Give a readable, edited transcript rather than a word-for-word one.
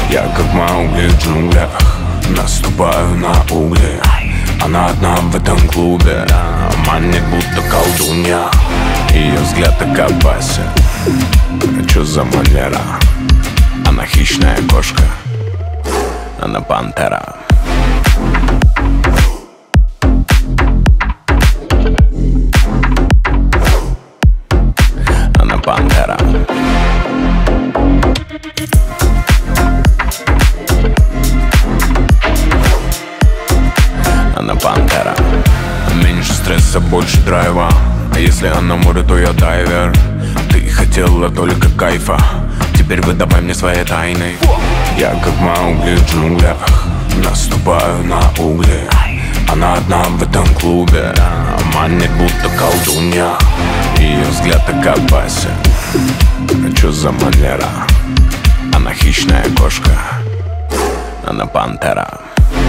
Я как Маугли в джунглях, наступаю на угли. Она одна в этом клубе, манит будто колдунья. Ее взгляд так опасен. Чё за манера? Она хищная кошка, она пантера. Она пантера. Она пантера. Меньше стресса, больше драйва. А если она море, то я дайвер. Ты хотела только кайфа, теперь выдавай мне свои тайны. Я как Маугли в джунглях, наступаю на угли. Она одна в этом клубе, манит будто колдунья. Ее взгляд так опасен. Чё за манера? Она хищная кошка, она пантера.